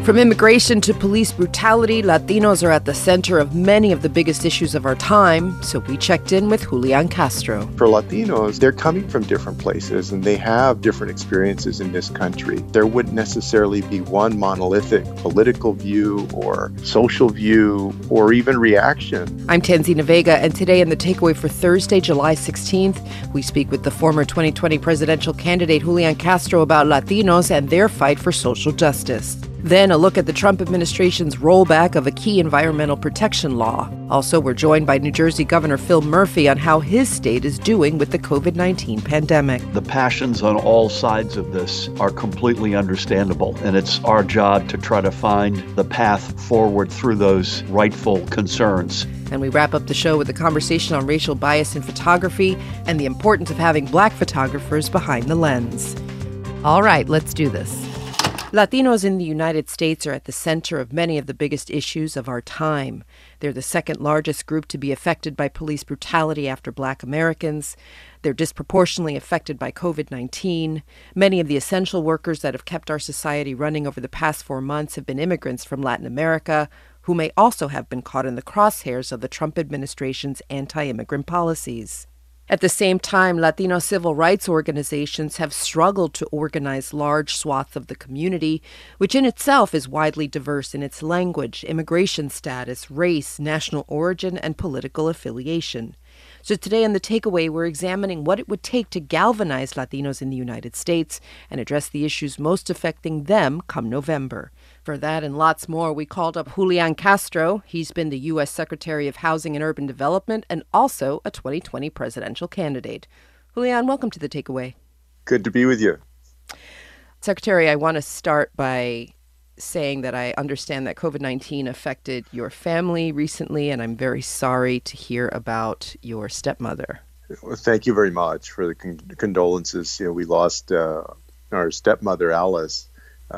From immigration to police brutality, Latinos are at the center of many of the biggest issues of our time, so we checked in with Julian Castro. For Latinos, they're coming from different places and they have different experiences in this country. There wouldn't necessarily be one monolithic political view or social view or even reaction. I'm Tanzina Vega, and today in The Takeaway for Thursday, July 16th, we speak with the former 2020 presidential candidate Julian Castro about Latinos and their fight for social justice. Then a look at the Trump administration's rollback of a key environmental protection law. Also, we're joined by New Jersey Governor Phil Murphy on how his state is doing with the COVID-19 pandemic. The passions on all sides of this are completely understandable, and it's our job to try to find the path forward through those rightful concerns. And we wrap up the show with a conversation on racial bias in photography and the importance of having Black photographers behind the lens. All right, let's do this. Latinos in the United States are at the center of many of the biggest issues of our time. They're the second largest group to be affected by police brutality after Black Americans. They're disproportionately affected by COVID-19. Many of the essential workers that have kept our society running over the past 4 months have been immigrants from Latin America, who may also have been caught in the crosshairs of the Trump administration's anti-immigrant policies. At the same time, Latino civil rights organizations have struggled to organize large swaths of the community, which in itself is widely diverse in its language, immigration status, race, national origin, and political affiliation. So today on The Takeaway, we're examining what it would take to galvanize Latinos in the United States and address the issues most affecting them come November. For that and lots more, we called up Julian Castro. He's been the U.S. Secretary of Housing and Urban Development and also a 2020 presidential candidate. Julian, welcome to The Takeaway. Good to be with you. Secretary, I want to start by saying that I understand that COVID-19 affected your family recently, and I'm very sorry to hear about your stepmother. Well, thank you very much for the condolences. We lost our stepmother, Alice.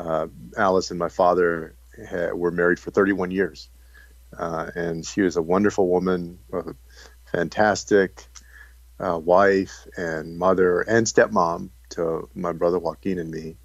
Alice and my father were married for 31 years, and she was a wonderful woman, a fantastic wife and mother and stepmom to my brother Joaquin and me.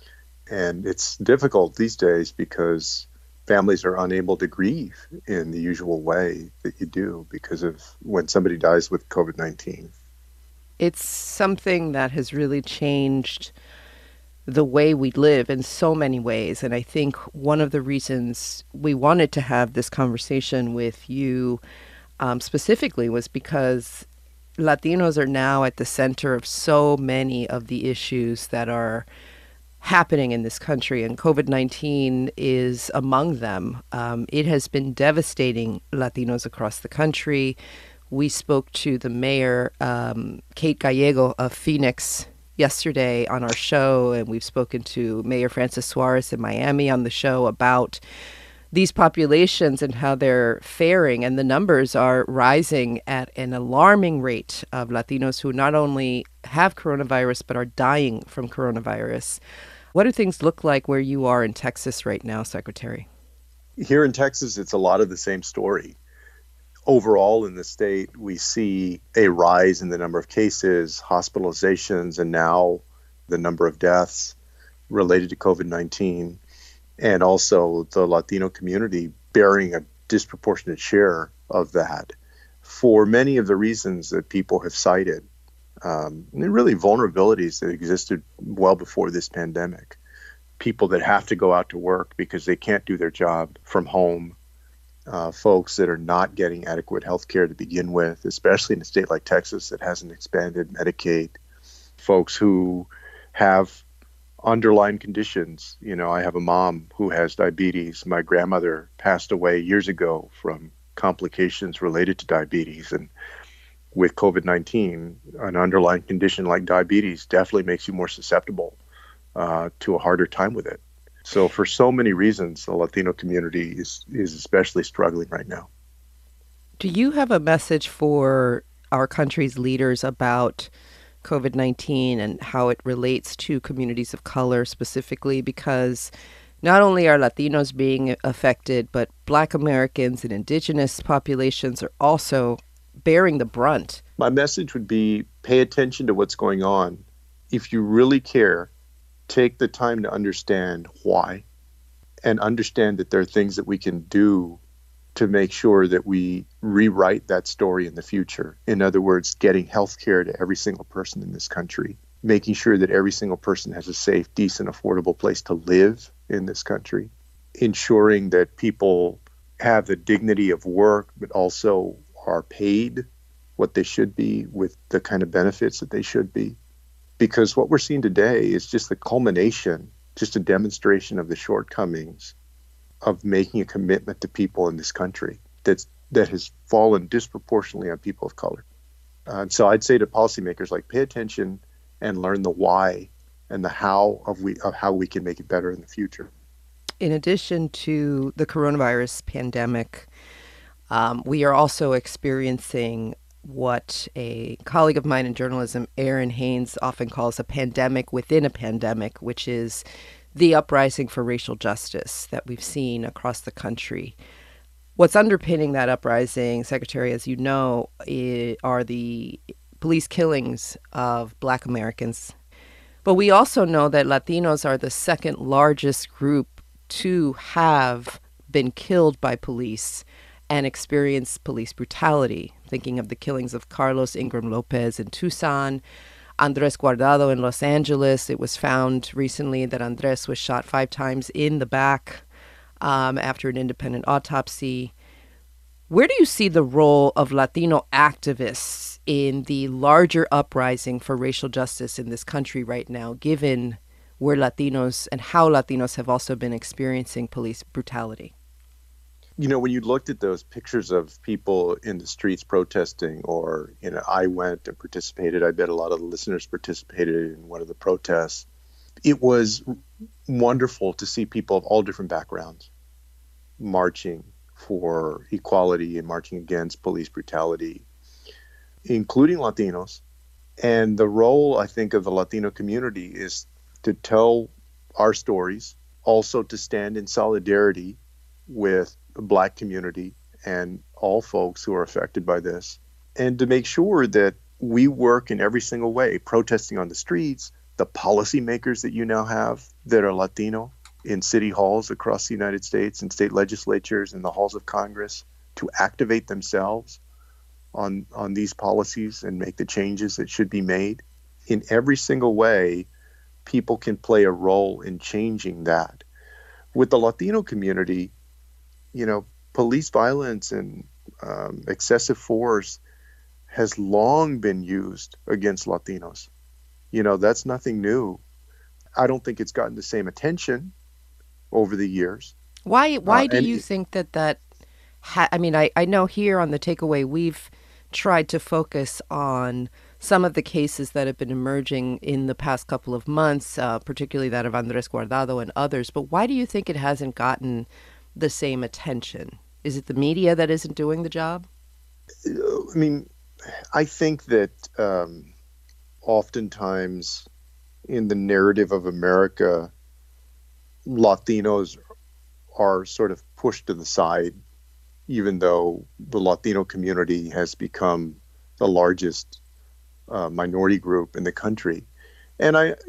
And it's difficult these days because families are unable to grieve in the usual way that you do because of when somebody dies with COVID-19. It's something that has really changed the way we live in so many ways. And I think one of the reasons we wanted to have this conversation with you specifically was because Latinos are now at the center of so many of the issues that are happening in this country, and COVID-19 is among them. It has been devastating Latinos across the country. We spoke to the mayor, Kate Gallego of Phoenix, yesterday on our show, and we've spoken to Mayor Francis Suarez in Miami on the show about these populations and how they're faring, and the numbers are rising at an alarming rate of Latinos who not only have coronavirus but are dying from coronavirus. What do things look like where you are in Texas right now, Secretary? Here in Texas, it's a lot of the same story. Overall in the state, we see a rise in the number of cases, hospitalizations, and now the number of deaths related to COVID-19, and also the Latino community bearing a disproportionate share of that for many of the reasons that people have cited. And really vulnerabilities that existed well before this pandemic. People that have to go out to work because they can't do their job from home. Folks that are not getting adequate health care to begin with, especially in a state like Texas that hasn't expanded Medicaid. Folks who have underlying conditions. I have a mom who has diabetes. My grandmother passed away years ago from complications related to diabetes. And with COVID-19, an underlying condition like diabetes definitely makes you more susceptible to a harder time with it. So for so many reasons, the Latino community is especially struggling right now. Do you have a message for our country's leaders about COVID-19 and how it relates to communities of color specifically? Because not only are Latinos being affected, but Black Americans and indigenous populations are also bearing the brunt. My message would be pay attention to what's going on. If you really care, take the time to understand why and understand that there are things that we can do to make sure that we rewrite that story in the future. In other words, getting health care to every single person in this country, making sure that every single person has a safe, decent, affordable place to live in this country, ensuring that people have the dignity of work, but also are paid what they should be with the kind of benefits that they should be. Because what we're seeing today is just the culmination, just a demonstration of the shortcomings of making a commitment to people in this country that has fallen disproportionately on people of color. So I'd say to policymakers, like, pay attention and learn the why and the how of how we can make it better in the future. In addition to the coronavirus pandemic, we are also experiencing what a colleague of mine in journalism, Aaron Haynes, often calls a pandemic within a pandemic, which is the uprising for racial justice that we've seen across the country. What's underpinning that uprising, Secretary, as you know, are the police killings of Black Americans. But we also know that Latinos are the second largest group to have been killed by police and experience police brutality. Thinking of the killings of Carlos Ingram Lopez in Tucson, Andres Guardado in Los Angeles. It was found recently that Andres was shot 5 times in the back after an independent autopsy. Where do you see the role of Latino activists in the larger uprising for racial justice in this country right now, given where Latinos and how Latinos have also been experiencing police brutality? You know, when you looked at those pictures of people in the streets protesting, or, you know, I went and participated, I bet a lot of the listeners participated in one of the protests. It was wonderful to see people of all different backgrounds marching for equality and marching against police brutality, including Latinos. And the role, I think, of the Latino community is to tell our stories, also to stand in solidarity with the Black community and all folks who are affected by this, and to make sure that we work in every single way, protesting on the streets, the policymakers that you now have that are Latino in city halls across the United States and state legislatures and the halls of Congress, to activate themselves on these policies and make the changes that should be made. In every single way, people can play a role in changing that. With the Latino community, you know, police violence and excessive force has long been used against Latinos. You know, that's nothing new. I don't think it's gotten the same attention over the years. Why do you think that I mean, I know here on the Takeaway, we've tried to focus on some of the cases that have been emerging in the past couple of months, particularly that of Andres Guardado and others. But why do you think it hasn't gotten the same attention? Is it the media that isn't doing the job? I mean, I think that oftentimes in the narrative of America, Latinos are sort of pushed to the side, even though the Latino community has become the largest minority group in the country. And I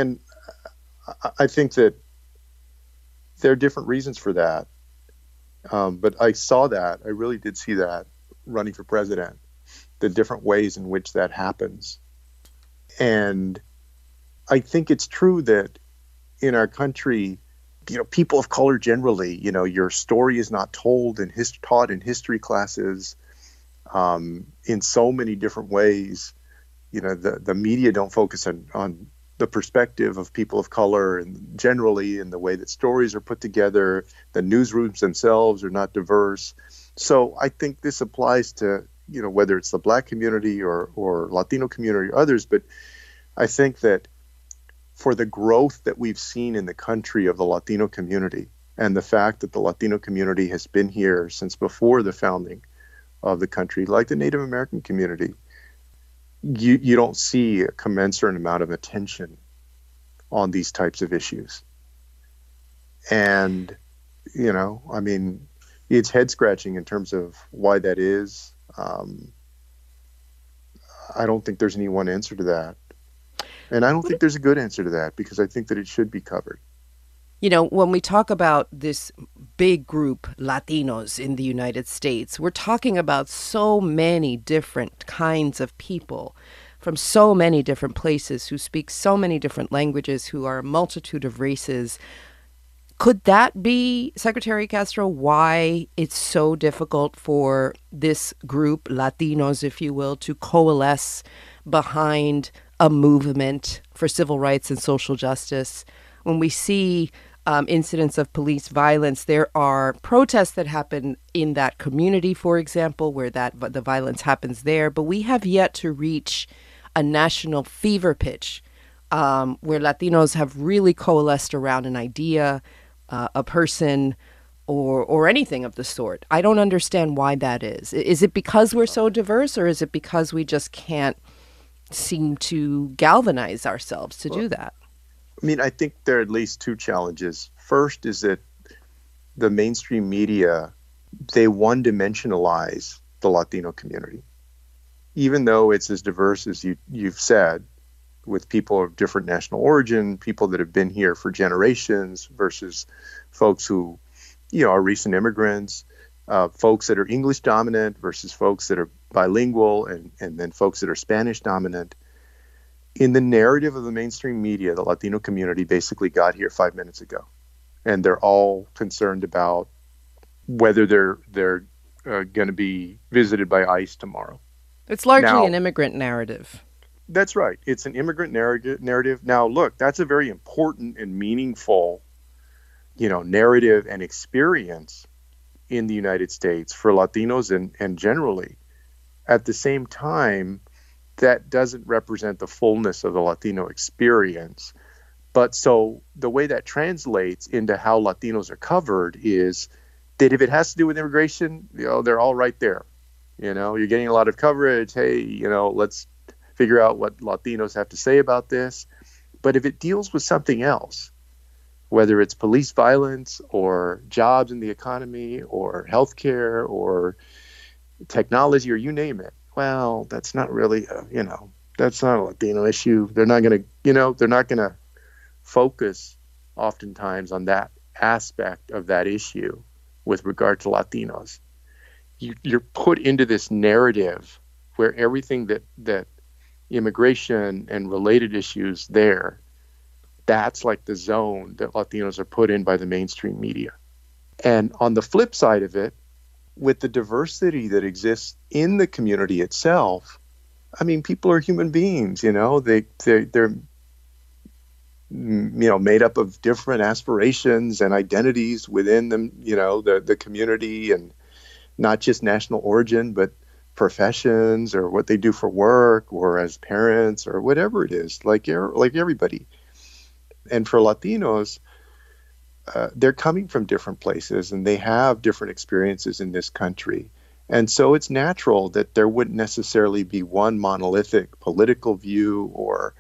think that there are different reasons for that. But I really did see that running for president, the different ways in which that happens. And I think it's true that in our country, you know, people of color generally, you know, your story is not told and taught in history classes in so many different ways. You know, the media don't focus on the perspective of people of color and generally in the way that stories are put together. The newsrooms themselves are not diverse. So I think this applies to, you know, whether it's the Black community or Latino community or others. But I think that for the growth that we've seen in the country of the Latino community, and the fact that the Latino community has been here since before the founding of the country, like the Native American community, you don't see a commensurate amount of attention on these types of issues. And, you know, I mean, it's head scratching in terms of why that is. I don't think there's any one answer to that. And I don't think there's a good answer to that, because I think that it should be covered. When we talk about this big group, Latinos in the United States, we're talking about so many different kinds of people from so many different places who speak so many different languages, who are a multitude of races. Could that be, Secretary Castro, why it's so difficult for this group, Latinos, if you will, to coalesce behind a movement for civil rights and social justice? When we see incidents of police violence, there are protests that happen in that community, for example, where the violence happens there. But we have yet to reach a national fever pitch where Latinos have really coalesced around an idea, a person, or anything of the sort. I don't understand why that is. Is it because we're so diverse, or is it because we just can't seem to galvanize ourselves to do that? I mean, I think there are at least two challenges. First is that the mainstream media, they one-dimensionalize the Latino community. Even though it's as diverse as you've said, with people of different national origin, people that have been here for generations versus folks who, are recent immigrants, folks that are English dominant versus folks that are bilingual, and then folks that are Spanish dominant. In the narrative of the mainstream media, the Latino community basically got here 5 minutes ago, and they're all concerned about whether they're going to be visited by ICE tomorrow. It's largely an immigrant narrative. That's right. It's an immigrant narrative. Now, look, that's a very important and meaningful, narrative and experience in the United States for Latinos and generally. At the same time, that doesn't represent the fullness of the Latino experience. But so the way that translates into how Latinos are covered is that if it has to do with immigration, they're all right there. You're getting a lot of coverage. Hey, let's figure out what Latinos have to say about this. But if it deals with something else, whether it's police violence or jobs in the economy or healthcare or technology or you name it, well, that's not really, that's not a Latino issue. They're not going to focus oftentimes on that aspect of that issue with regard to Latinos. You're put into this narrative where everything that immigration and related issues there, that's like the zone that Latinos are put in by the mainstream media. And on the flip side of it, with the diversity that exists in the community itself, I mean, people are human beings, they're made up of different aspirations and identities within them, the community, and not just national origin, but professions or what they do for work or as parents or whatever it is, like everybody. And for Latinos, they're coming from different places and they have different experiences in this country. And so it's natural that there wouldn't necessarily be one monolithic political view or,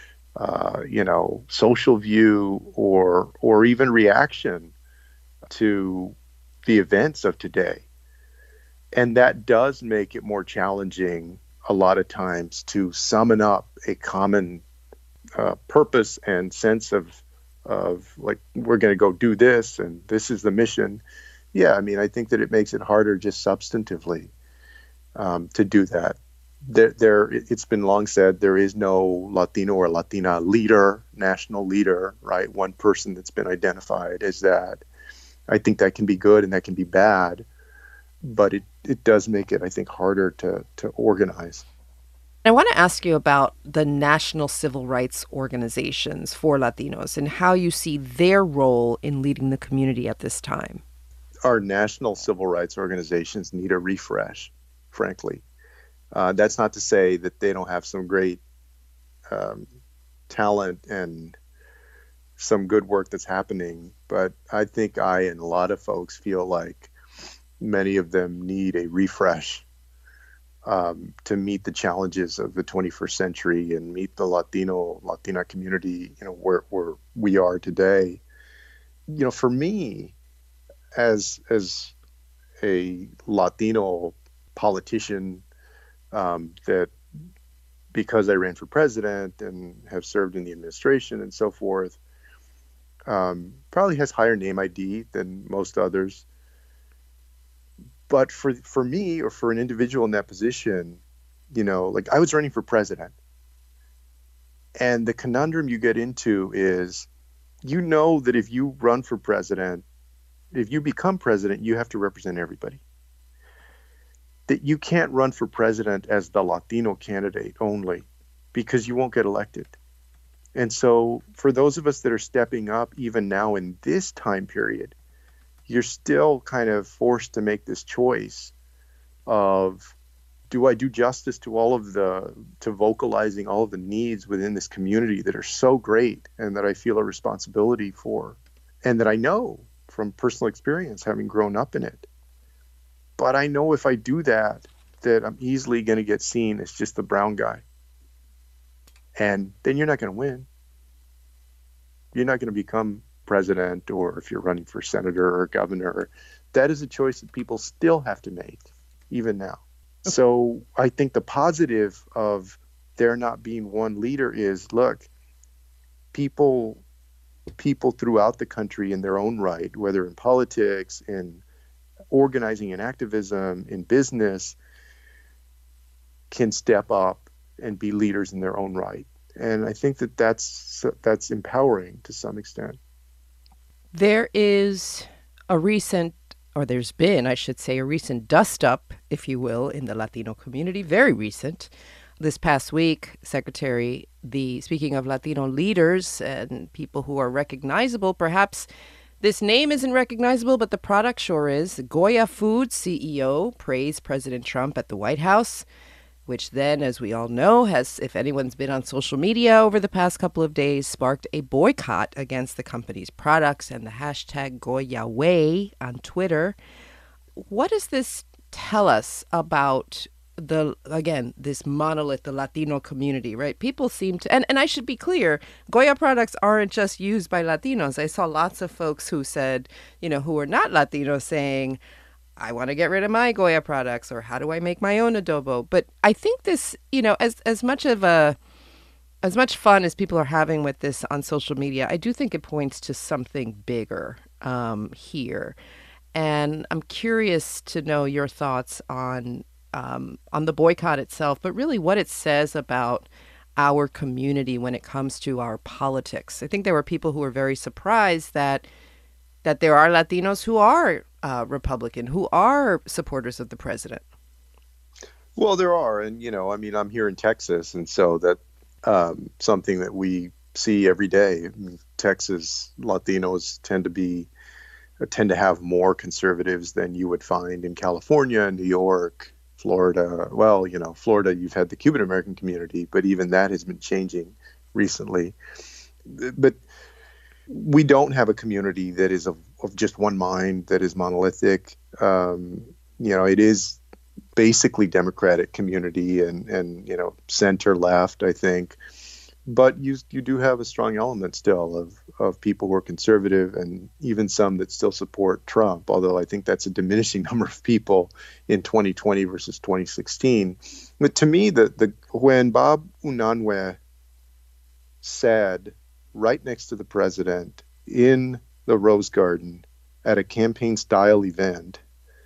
social view or even reaction to the events of today. And that does make it more challenging a lot of times to summon up a common purpose and sense of like, we're going to go do this and this is the mission. Yeah, I mean, I think that it makes it harder just substantively to do that. It's been long said there is no Latino or Latina leader, national leader, right? One person that's been identified as that. I think that can be good and that can be bad, but it does make it, I think, harder to organize. I want to ask you about the national civil rights organizations for Latinos and how you see their role in leading the community at this time. Our national civil rights organizations need a refresh, frankly. That's not to say that they don't have some great talent and some good work that's happening, but I think I and a lot of folks feel like many of them need a refresh to meet the challenges of the 21st century and meet the Latina community, where we are today. For me, as a Latino politician, that because I ran for president and have served in the administration and so forth, Probably has higher name ID than most others. But for me or for an individual in that position, like I was running for president. And the conundrum you get into is, that if you run for president, if you become president, you have to represent everybody. That you can't run for president as the Latino candidate only because you won't get elected. And so for those of us that are stepping up even now in this time period, you're still kind of forced to make this choice of, do I do justice to vocalizing all of the needs within this community that are so great and that I feel a responsibility for, and that I know from personal experience, having grown up in it. But I know if I do that I'm easily going to get seen as just the brown guy. And then you're not going to win. You're not going to become president, or if you're running for senator or governor. That is a choice that people still have to make, even now. So I think the positive of there not being one leader is, look, people throughout the country in their own right, whether in politics, in organizing and activism, in business, can step up and be leaders in their own right. And I think that's empowering to some extent. There's been, I should say, a recent dust-up, if you will, in the Latino community, very recent. This past week, speaking of Latino leaders and people who are recognizable, perhaps this name isn't recognizable, but the product sure is. Goya Foods CEO praised President Trump at the White House, which then, as we all know, has, if anyone's been on social media over the past couple of days, sparked a boycott against the company's products and the hashtag Goya Way on Twitter. What does this tell us about this monolith, the Latino community, right? People seem to, and I should be clear, Goya products aren't just used by Latinos. I saw lots of folks who said, who are not Latino saying, I want to get rid of my Goya products, or how do I make my own adobo? But I think this, as much fun as people are having with this on social media, I do think it points to something bigger here. And I'm curious to know your thoughts on the boycott itself, but really what it says about our community when it comes to our politics. I think there were people who were very surprised that there are Latinos who are Republican, who are supporters of the president. Well, there are. And, I'm here in Texas. And so that something that we see every day. Texas Latinos tend to have more conservatives than you would find in California, New York, Florida. Well, Florida, you've had the Cuban American community, but even that has been changing recently. But we don't have a community that is of just one mind, that is monolithic. It is basically Democratic community and center left, I think. But you do have a strong element still of people who are conservative, and even some that still support Trump, although I think that's a diminishing number of people in 2020 versus 2016. But to me, when Bob Unanue said right next to the president in the Rose Garden at a campaign-style event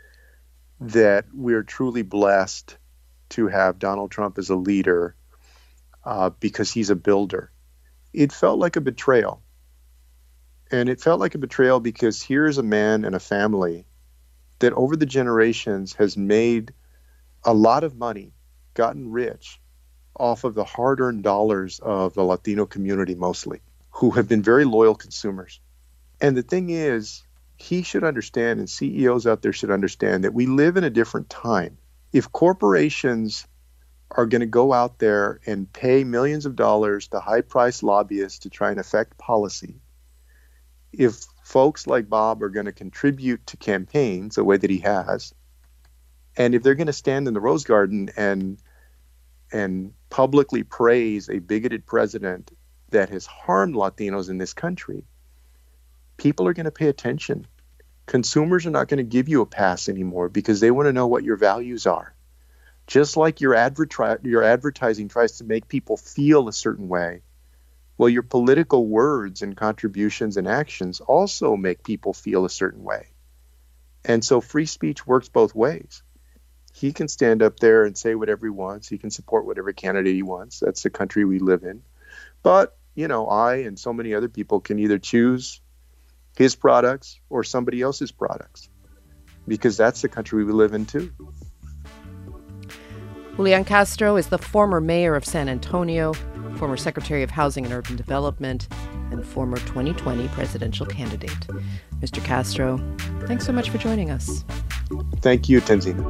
that we're truly blessed to have Donald Trump as a leader because he's a builder, it felt like a betrayal. And it felt like a betrayal because here's a man and a family that over the generations has made a lot of money, gotten rich off of the hard-earned dollars of the Latino community mostly, who have been very loyal consumers. And the thing is, he should understand, and CEOs out there should understand, that we live in a different time. If corporations are going to go out there and pay millions of dollars to high-priced lobbyists to try and affect policy, if folks like Bob are going to contribute to campaigns the way that he has, and if they're going to stand in the Rose Garden and publicly praise a bigoted president that has harmed Latinos in this country, people are going to pay attention. Consumers are not going to give you a pass anymore because they want to know what your values are. Just like your advertising tries to make people feel a certain way, Well, your political words and contributions and actions also make people feel a certain way. And so free speech works both ways. He can stand up there and say whatever he wants. He can support whatever candidate he wants. That's the country we live in. But, I and so many other people can either choose his products or somebody else's products, because that's the country we live in too. Julian Castro is the former mayor of San Antonio, former Secretary of Housing and Urban Development, and former 2020 presidential candidate. Mr. Castro, thanks so much for joining us. Thank you, Tanzina.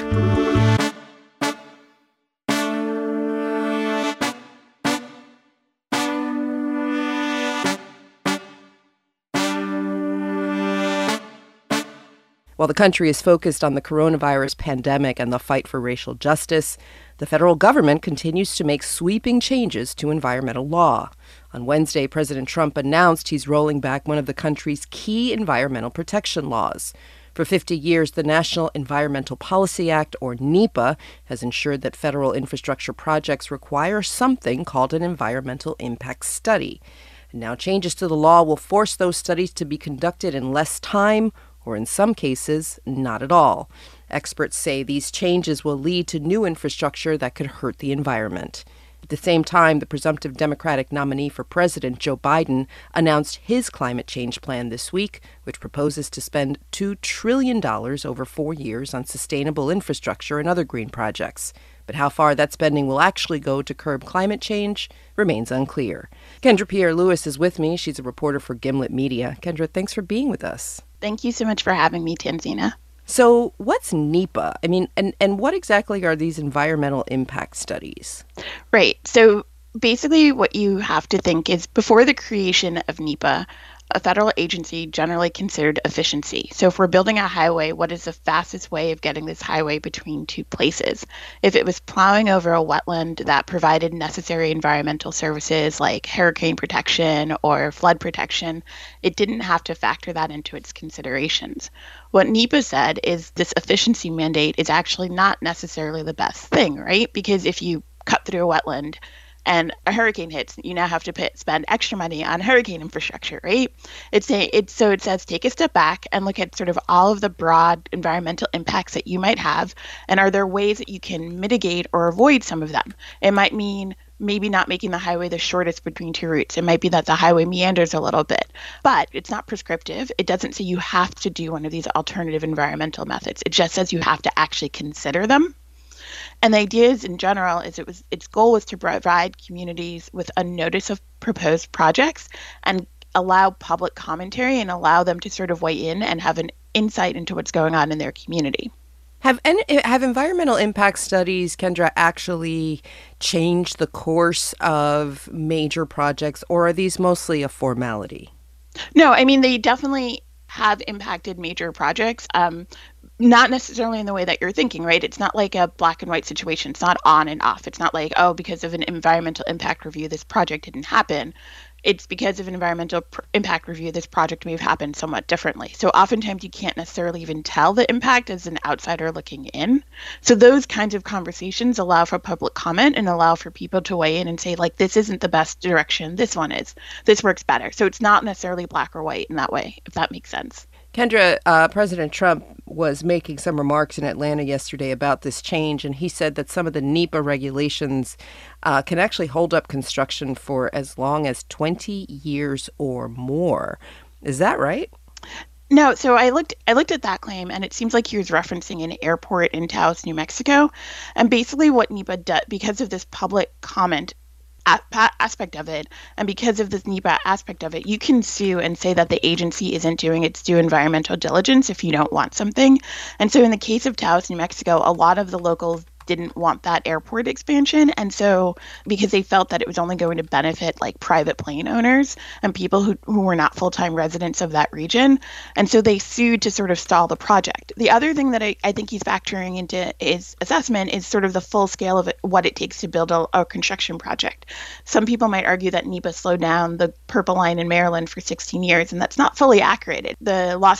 While the country is focused on the coronavirus pandemic and the fight for racial justice, the federal government continues to make sweeping changes to environmental law. On Wednesday, President Trump announced he's rolling back one of the country's key environmental protection laws. For 50 years, the National Environmental Policy Act, or NEPA, has ensured that federal infrastructure projects require something called an environmental impact study. And now changes to the law will force those studies to be conducted in less time, or in some cases, not at all. Experts say these changes will lead to new infrastructure that could hurt the environment. At the same time, the presumptive Democratic nominee for president, Joe Biden, announced his climate change plan this week, which proposes to spend $2 trillion over 4 years on sustainable infrastructure and other green projects. But how far that spending will actually go to curb climate change remains unclear. Kendra Pierre-Louis is with me. She's a reporter for Gimlet Media. Kendra, thanks for being with us. Thank you so much for having me, Tanzina. So what's NEPA? And what exactly are these environmental impact studies? Right. So basically what you have to think is before the creation of NEPA, a federal agency generally considered efficiency. So if we're building a highway, what is the fastest way of getting this highway between two places? If it was plowing over a wetland that provided necessary environmental services like hurricane protection or flood protection, it didn't have to factor that into its considerations. What NEPA said is this efficiency mandate is actually not necessarily the best thing, right? Because if you cut through a wetland and a hurricane hits, you now have to spend extra money on hurricane infrastructure, right? So it says take a step back and look at sort of all of the broad environmental impacts that you might have, and are there ways that you can mitigate or avoid some of them? It might mean maybe not making the highway the shortest between two routes. It might be that the highway meanders a little bit, but it's not prescriptive. It doesn't say you have to do one of these alternative environmental methods. It just says you have to actually consider them. And the idea is, in general, its goal was to provide communities with a notice of proposed projects and allow public commentary and allow them to sort of weigh in and have an insight into what's going on in their community. Have environmental impact studies, Kendra, actually changed the course of major projects, or are these mostly a formality? No, they definitely have impacted major projects. Not necessarily in the way that you're thinking, right? It's not like a black and white situation. It's not on and off. It's not like, because of an environmental impact review, this project didn't happen. It's because of an environmental impact review, this project may have happened somewhat differently. So oftentimes you can't necessarily even tell the impact as an outsider looking in. So those kinds of conversations allow for public comment and allow for people to weigh in and say, like, this isn't the best direction. This one is. This works better. So it's not necessarily black or white in that way, if that makes sense. Kendra, President Trump was making some remarks in Atlanta yesterday about this change, and he said that some of the NEPA regulations can actually hold up construction for as long as 20 years or more. Is that right? No, so I looked at that claim, and it seems like he was referencing an airport in Taos, New Mexico. And basically what NEPA does, because of this public comment aspect of it, and because of this NEPA aspect of it, you can sue and say that the agency isn't doing its due environmental diligence if you don't want something. And so in the case of Taos, New Mexico, a lot of the locals didn't want that airport expansion. And so because they felt that it was only going to benefit like private plane owners and people who were not full-time residents of that region. And so they sued to sort of stall the project. The other thing that I think he's factoring into his assessment is sort of the full scale of what it takes to build a construction project. Some people might argue that NEPA slowed down the Purple Line in Maryland for 16 years, and that's not fully accurate. The lawsuits that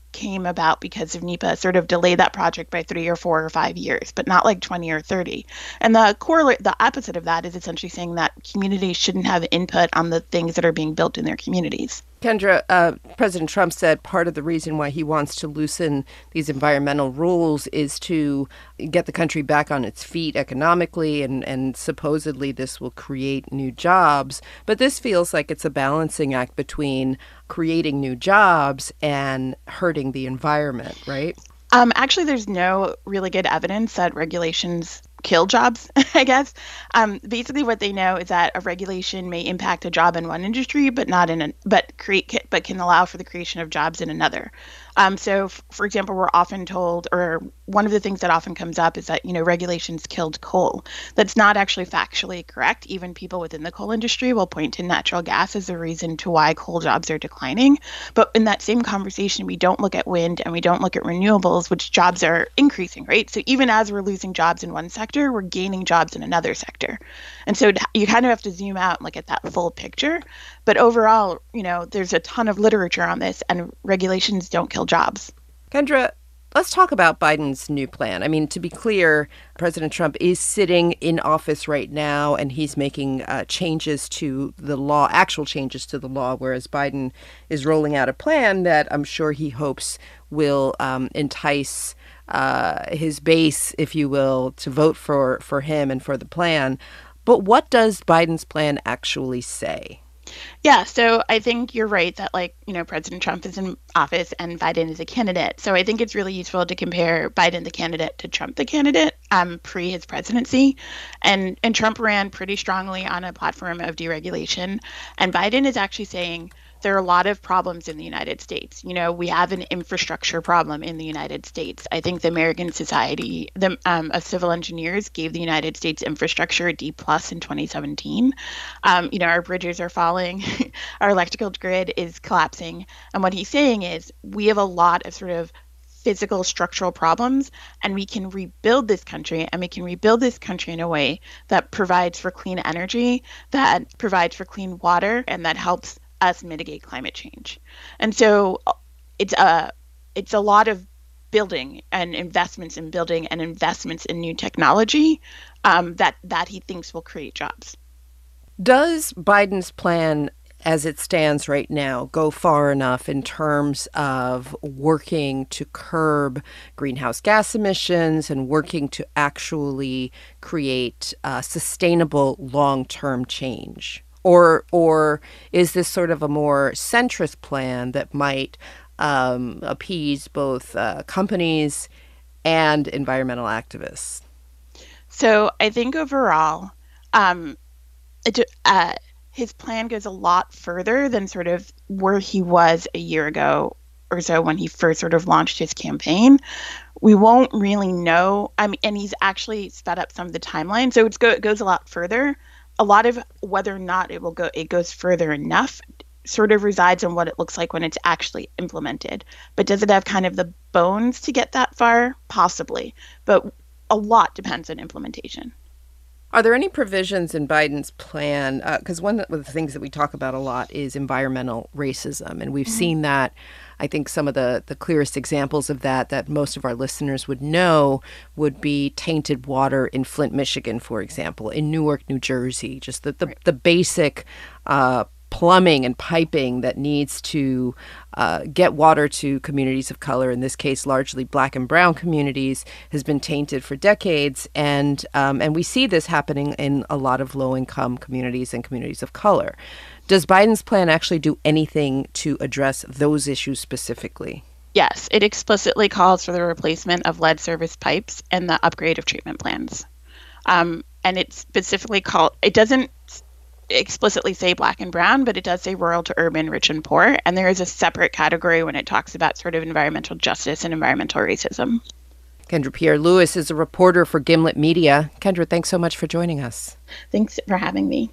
came about because of NEPA sort of delayed that project by 3 or 4 or 5 years, but not like 20 or 30. And the opposite of that is essentially saying that communities shouldn't have input on the things that are being built in their communities. Kendra, President Trump said part of the reason why he wants to loosen these environmental rules is to get the country back on its feet economically, and supposedly this will create new jobs. But this feels like it's a balancing act between creating new jobs and hurting the environment, right? Actually, there's no really good evidence that regulations kill jobs, I guess. Basically, what they know is that a regulation may impact a job in one industry, but can allow for the creation of jobs in another. So, for example, we're often told, or one of the things that often comes up is that, regulations killed coal. That's not actually factually correct. Even people within the coal industry will point to natural gas as a reason to why coal jobs are declining. But in that same conversation, we don't look at wind and we don't look at renewables, which jobs are increasing, right? So even as we're losing jobs in one sector, we're gaining jobs in another sector. And so you kind of have to zoom out and look at that full picture. But overall, there's a ton of literature on this, and regulations don't kill jobs. Kendra, let's talk about Biden's new plan. I mean, to be clear, President Trump is sitting in office right now, and he's making changes to the law, actual changes to the law, whereas Biden is rolling out a plan that I'm sure he hopes will entice his base, if you will, to vote for him and for the plan. But what does Biden's plan actually say? Yeah, so I think you're right that, President Trump is in office and Biden is a candidate. So I think it's really useful to compare Biden the candidate to Trump the candidate pre his presidency. And Trump ran pretty strongly on a platform of deregulation. And Biden is actually saying there are a lot of problems in the United States. We have an infrastructure problem in the United States. I think the American Society of Civil Engineers gave the United States infrastructure a D+ in 2017. Our bridges are falling, our electrical grid is collapsing. And what he's saying is we have a lot of sort of physical structural problems, and we can rebuild this country, and we can rebuild this country in a way that provides for clean energy, that provides for clean water, and that helps us mitigate climate change. And so it's a lot of building and investments in building and investments in new technology that he thinks will create jobs. Does Biden's plan, as it stands right now, go far enough in terms of working to curb greenhouse gas emissions and working to actually create sustainable long-term change? Or is this sort of a more centrist plan that might appease both companies and environmental activists? So I think overall, his plan goes a lot further than sort of where he was a year ago or so when he first sort of launched his campaign. We won't really know. And he's actually sped up some of the timeline. So it goes a lot further. A lot of whether or not it goes further enough sort of resides on what it looks like when it's actually implemented. But does it have kind of the bones to get that far? Possibly. But a lot depends on implementation. Are there any provisions in Biden's plan? Because one of the things that we talk about a lot is environmental racism. And we've seen that. I think some of the clearest examples of that most of our listeners would know would be tainted water in Flint, Michigan, for example, in Newark, New Jersey, just the basic plumbing and piping that needs to get water to communities of color, in this case largely Black and brown communities, has been tainted for decades. And we see this happening in a lot of low-income communities and communities of color. Does Biden's plan actually do anything to address those issues specifically? Yes, it explicitly calls for the replacement of lead service pipes and the upgrade of treatment plants. And it specifically it doesn't explicitly say Black and brown, but it does say rural to urban, rich and poor. And there is a separate category when it talks about sort of environmental justice and environmental racism. Kendra Pierre-Louis is a reporter for Gimlet Media. Kendra, thanks so much for joining us. Thanks for having me.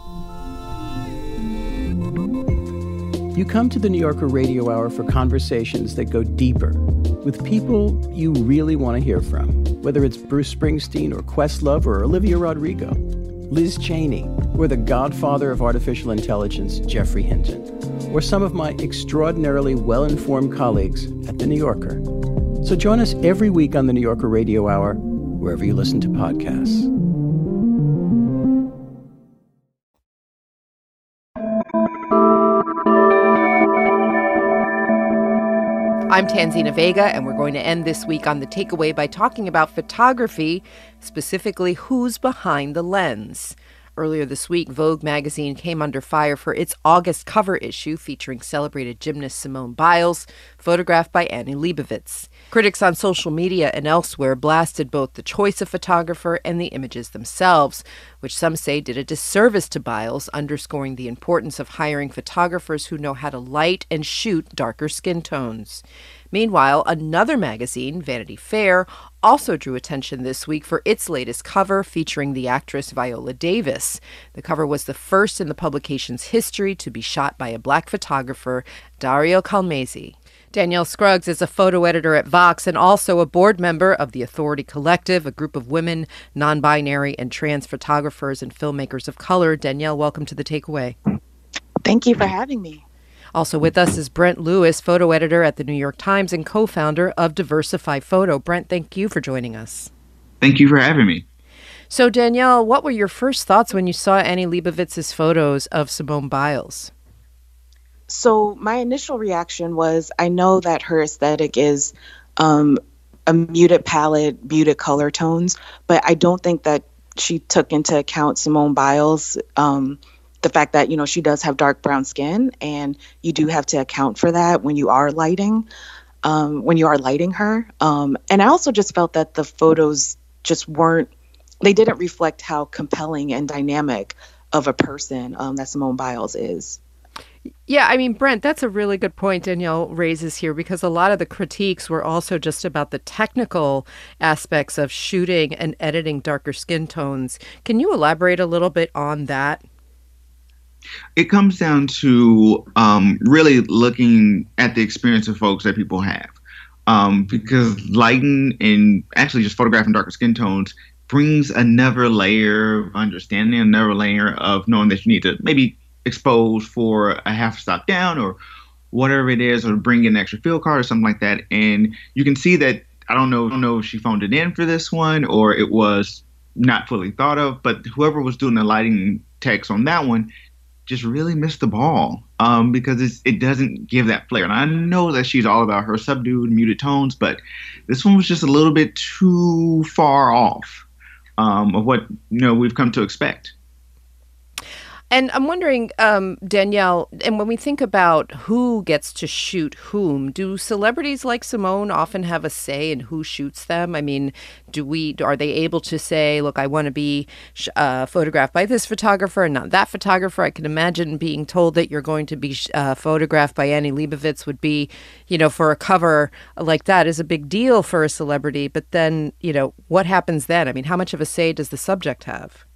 You come to the New Yorker Radio Hour for conversations that go deeper with people you really want to hear from, whether it's Bruce Springsteen or Questlove or Olivia Rodrigo, Liz Cheney, or the godfather of artificial intelligence, Geoffrey Hinton. or some of my extraordinarily well-informed colleagues at The New Yorker. So join us every week on The New Yorker Radio Hour, wherever you listen to podcasts. I'm Tanzina Vega, and we're going to end this week on The Takeaway by talking about photography, specifically who's behind the lens. Earlier this week, Vogue magazine came under fire for its August cover issue featuring celebrated gymnast Simone Biles, photographed by Annie Leibovitz. Critics on social media and elsewhere blasted both the choice of photographer and the images themselves, which some say did a disservice to Biles, underscoring the importance of hiring photographers who know how to light and shoot darker skin tones. Meanwhile, another magazine, Vanity Fair, also drew attention this week for its latest cover featuring the actress Viola Davis. The cover was the first in the publication's history to be shot by a black photographer, Dario Calmesi. Danielle Scruggs is a photo editor at Vox and also a board member of the Authority Collective, a group of women, non-binary, and trans photographers and filmmakers of color. Danielle, welcome to The Takeaway. Thank you for having me. Also with us is Brent Lewis, photo editor at the New York Times and co-founder of Diversify Photo. Brent, thank you for joining us. Thank you for having me. So, Danielle, what were your first thoughts when you saw Annie Leibovitz's photos of Simone Biles? So my initial reaction was, I know that her aesthetic is a muted palette, muted color tones, but I don't think that she took into account Simone Biles, the fact that, you know, she does have dark brown skin, and you do have to account for that when you are lighting her. And I also just felt that the photos just they didn't reflect how compelling and dynamic of a person that Simone Biles is. Yeah, I mean, Brent, that's a really good point Danielle raises here, because a lot of the critiques were also just about the technical aspects of shooting and editing darker skin tones. Can you elaborate a little bit on that? It comes down to really looking at the experience of folks that people have. Because lighting and actually just photographing darker skin tones brings another layer of understanding, another layer of knowing that you need to maybe expose for a half stop down or whatever it is, or bring in an extra field card or something like that. And you can see that, I don't know if she phoned it in for this one or it was not fully thought of, but whoever was doing the lighting text on that one just really missed the ball, because it doesn't give that flair. And I know that she's all about her subdued, muted tones, but this one was just a little bit too far off of what we've come to expect. And I'm wondering, Danielle, and when we think about who gets to shoot whom, do celebrities like Simone often have a say in who shoots them? I mean, are they able to say, look, I want to be photographed by this photographer and not that photographer? I can imagine being told that you're going to be photographed by Annie Leibovitz would be, for a cover like that is a big deal for a celebrity. But then, what happens then? I mean, how much of a say does the subject have?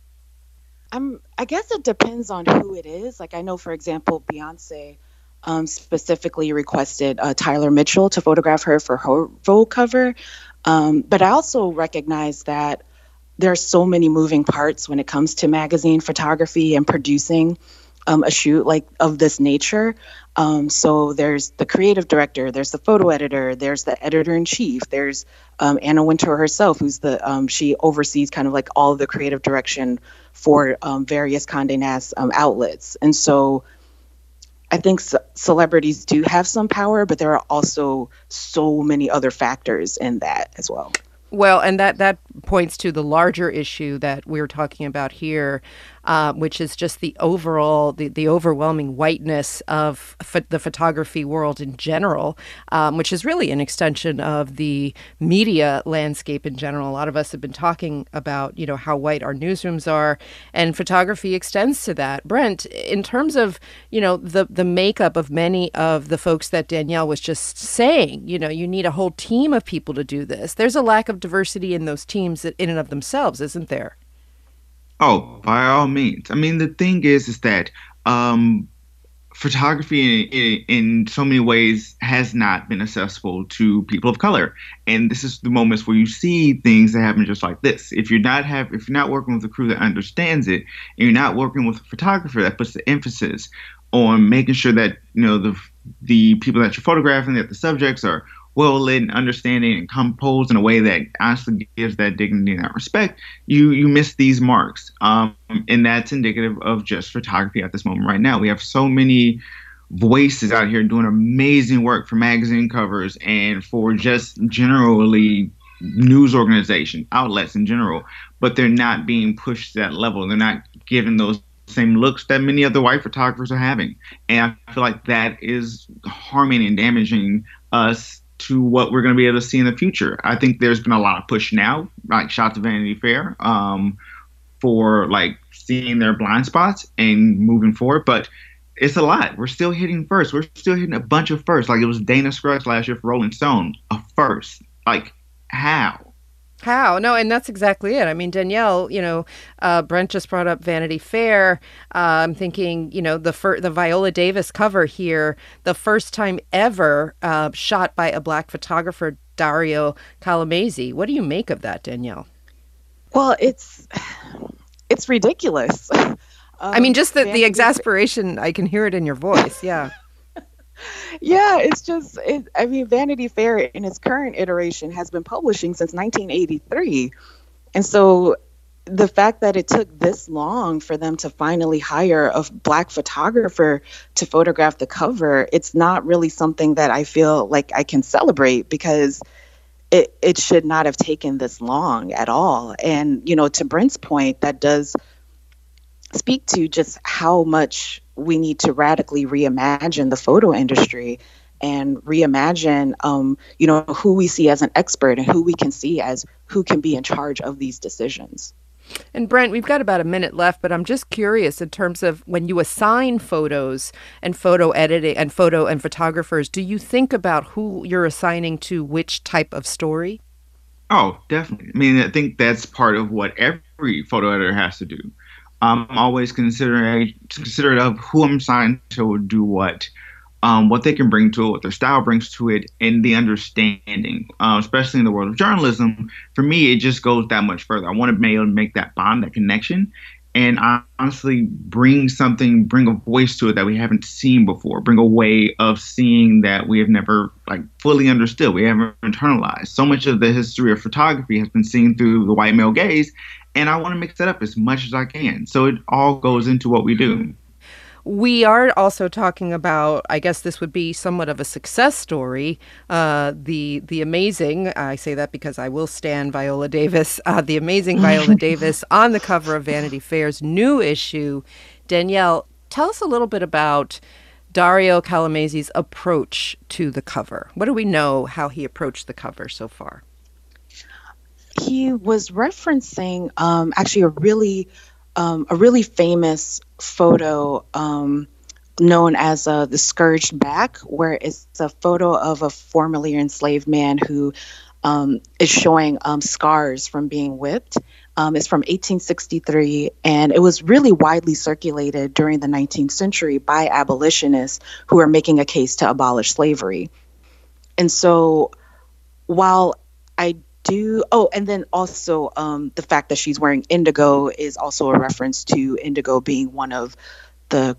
I guess it depends on who it is. Like, I know, for example, Beyonce specifically requested Tyler Mitchell to photograph her for her Vogue cover. But I also recognize that there are so many moving parts when it comes to magazine photography and producing a shoot of this nature. So there's the creative director, there's the photo editor, there's the editor-in-chief, there's Anna Wintour herself, who's she oversees kind of like all of the creative direction for various Condé Nast outlets. And so I think celebrities do have some power, but there are also so many other factors in that as well. Well, and that points to the larger issue that we're talking about here, which is just the overall, the overwhelming whiteness of the photography world in general, which is really an extension of the media landscape in general. A lot of us have been talking about, how white our newsrooms are, and photography extends to that. Brent, in terms of, the makeup of many of the folks that Danielle was just saying, you need a whole team of people to do this. There's a lack of diversity in those teams in and of themselves, isn't there? Oh, by all means. I mean, the thing is that photography in so many ways has not been accessible to people of color, and this is the moments where you see things that happen just like this. If you're not working with a crew that understands it, and you're not working with a photographer that puts the emphasis on making sure that the people that you're photographing, that the subjects are well lit and understanding and composed in a way that honestly gives that dignity and that respect, you miss these marks. And that's indicative of just photography at this moment right now. We have so many voices out here doing amazing work for magazine covers and for just generally news organization outlets in general, but they're not being pushed to that level. They're not given those same looks that many other white photographers are having. And I feel like that is harming and damaging us to what we're going to be able to see in the future. I think there's been a lot of push now, like shots of Vanity Fair, for like seeing their blind spots and moving forward. But it's a lot. We're still hitting first. We're still hitting a bunch of firsts. Like it was Dana Scruggs last year for Rolling Stone, a first. Like how? How? No, and that's exactly it. I mean, Danielle, Brent just brought up Vanity Fair. I'm thinking, the Viola Davis cover here, the first time ever shot by a Black photographer, Dario Calamese. What do you make of that, Danielle? Well, it's ridiculous. I mean, just the exasperation, I can hear it in your voice. Yeah. Yeah, it's just, Vanity Fair in its current iteration has been publishing since 1983. And so the fact that it took this long for them to finally hire a Black photographer to photograph the cover, it's not really something that I feel like I can celebrate, because it should not have taken this long at all. And, to Brent's point, that does speak to just how much we need to radically reimagine the photo industry and reimagine, who we see as an expert and who we can see as who can be in charge of these decisions. And Brent, we've got about a minute left, but I'm just curious in terms of when you assign photos and photo editing and photographers, do you think about who you're assigning to which type of story? Oh, definitely. I mean, I think that's part of what every photo editor has to do. I'm always considerate of who I'm assigned to do what they can bring to it, what their style brings to it, and the understanding, especially in the world of journalism. For me, it just goes that much further. I want to be able to make that bond, that connection, and honestly bring a voice to it that we haven't seen before, bring a way of seeing that we have never fully understood, we haven't internalized. So much of the history of photography has been seen through the white male gaze, and I want to mix that up as much as I can. So it all goes into what we do. We are also talking about, I guess this would be somewhat of a success story, the amazing, I say that because I will stand Viola Davis, the amazing Viola Davis on the cover of Vanity Fair's new issue. Danielle, tell us a little bit about Dario Calamase's approach to the cover. What do we know how he approached the cover so far? He was referencing actually a really famous photo known as the Scourged Back, where it's a photo of a formerly enslaved man who is showing scars from being whipped. It's from 1863, and it was really widely circulated during the 19th century by abolitionists who were making a case to abolish slavery. And so while I do, and then also the fact that she's wearing indigo is also a reference to indigo being one of the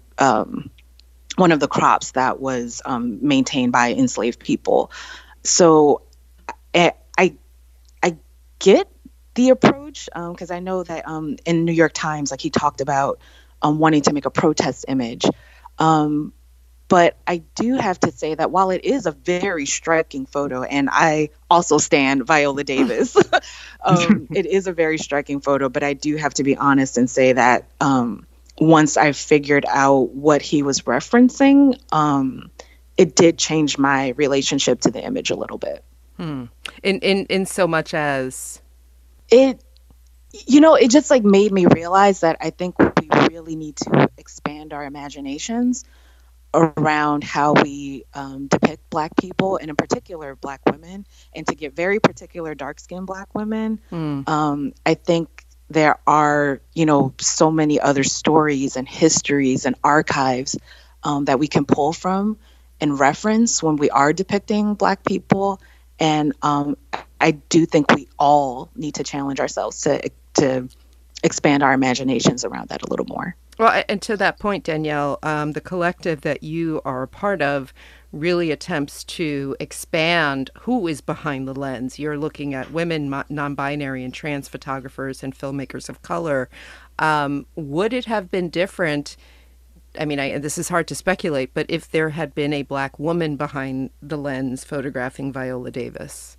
crops that was maintained by enslaved people. So I get the approach, because I know that in New York Times, he talked about wanting to make a protest image. But I do have to say that while it is a very striking photo, and I also stand Viola Davis, it is a very striking photo, but I do have to be honest and say that once I figured out what he was referencing, it did change my relationship to the image a little bit. In so much as? It just made me realize that I think we really need to expand our imaginations around how we depict Black people, and in particular Black women, and to get very particular dark-skinned Black women. I think there are, so many other stories and histories and archives that we can pull from and reference when we are depicting Black people. And I do think we all need to challenge ourselves to expand our imaginations around that a little more. Well, and to that point, Danielle, the collective that you are a part of really attempts to expand who is behind the lens. You're looking at women, non-binary, and trans photographers and filmmakers of color. Would it have been different? I mean, this is hard to speculate, but if there had been a Black woman behind the lens photographing Viola Davis?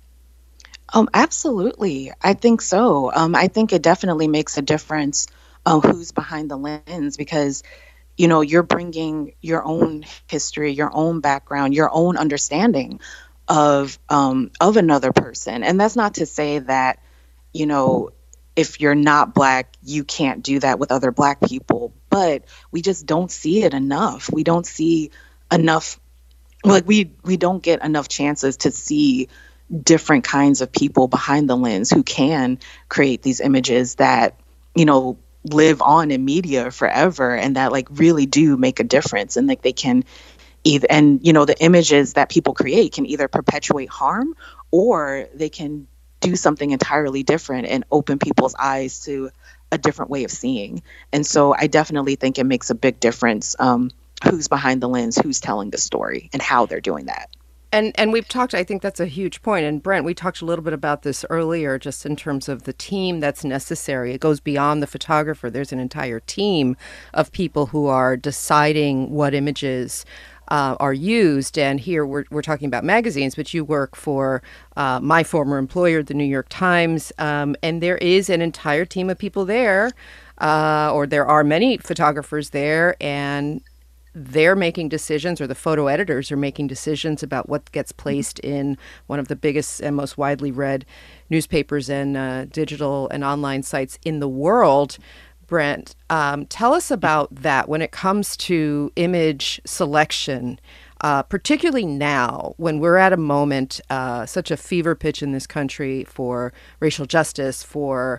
Absolutely. I think so. I think it definitely makes a difference who's behind the lens, because, you know, you're bringing your own history, your own background, your own understanding of another person. And that's not to say that, you know, if you're not Black, you can't do that with other Black people, but we just don't see it enough. We don't see enough, like we don't get enough chances to see different kinds of people behind the lens who can create these images that, you know, live on in media forever, and that like really do make a difference. And like they can either, and you know, the images that people create can either perpetuate harm, or they can do something entirely different and open people's eyes to a different way of seeing. And so I definitely think it makes a big difference who's behind the lens, who's telling the story, and how they're doing that. And we've talked, I think that's a huge point. And Brent, we talked a little bit about this earlier, just in terms of the team that's necessary. It goes beyond the photographer. There's an entire team of people who are deciding what images are used. And here we're talking about magazines, but you work for my former employer, the New York Times. And there is an entire team of people there, or there are many photographers there, and they're making decisions, or the photo editors are making decisions about what gets placed in one of the biggest and most widely read newspapers and digital and online sites in the world. Brent, tell us about that when it comes to image selection, particularly now when we're at a moment, such a fever pitch in this country for racial justice, for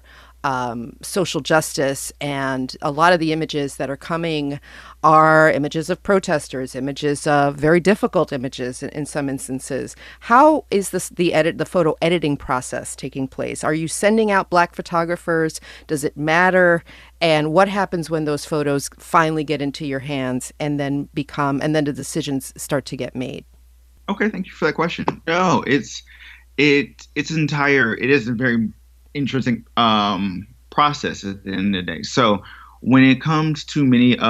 social justice, and a lot of the images that are coming are images of protesters, images of very difficult images in some instances. How is the photo editing process taking place? Are you sending out Black photographers? Does it matter? And what happens when those photos finally get into your hands and then the decisions start to get made? Okay, thank you for that question. No, it is a very interesting process at the end of the day. So when it comes to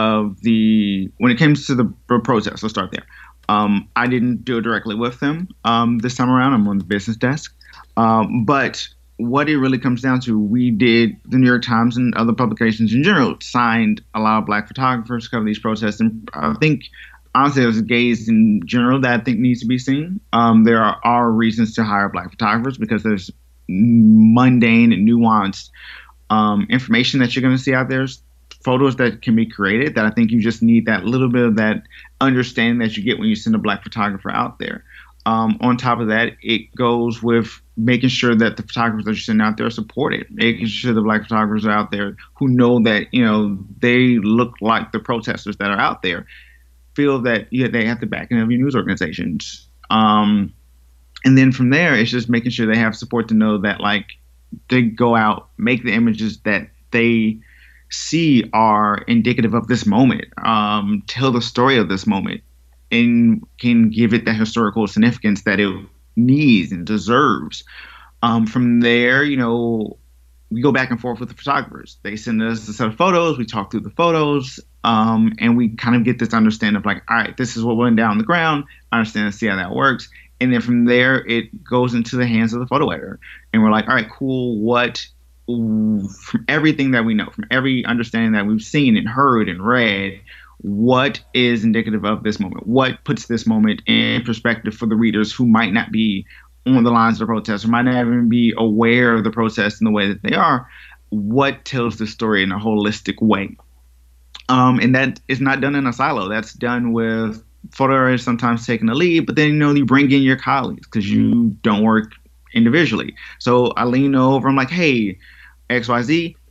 the protests, let's start there. I didn't do it directly with them this time around. I'm on the business desk. But what it really comes down to, the New York Times and other publications in general signed a lot of Black photographers to cover these protests. And I think, honestly, there's gays in general that I think needs to be seen. There are reasons to hire Black photographers because there's mundane and nuanced information that you're going to see out there, photos that can be created, that I think you just need that little bit of that understanding that you get when you send a Black photographer out there. On top of that, it goes with making sure that the photographers that you send out there are supported, making sure the Black photographers are out there who know that, you know, they look like the protesters that are out there, feel that they have the backing of your news organizations. And then from there, it's just making sure they have support to know that, like, they go out, make the images that they see are indicative of this moment, tell the story of this moment, and can give it the historical significance that it needs and deserves. From there, you know, we go back and forth with the photographers. They send us a set of photos, we talk through the photos, and we kind of get this understanding of like, all right, this is what went down on the ground, I understand and see how that works. And then from there, it goes into the hands of the photo editor. And we're like, all right, cool. From everything that we know, from every understanding that we've seen and heard and read, what is indicative of this moment? What puts this moment in perspective for the readers who might not be on the lines of the protest, or might not even be aware of the protest in the way that they are? What tells the story in a holistic way? And that is not done in a silo. That's done with photo editors sometimes taking the lead, but then, you know, you bring in your colleagues because you don't work individually. So I lean over, I'm like, hey, XYZ,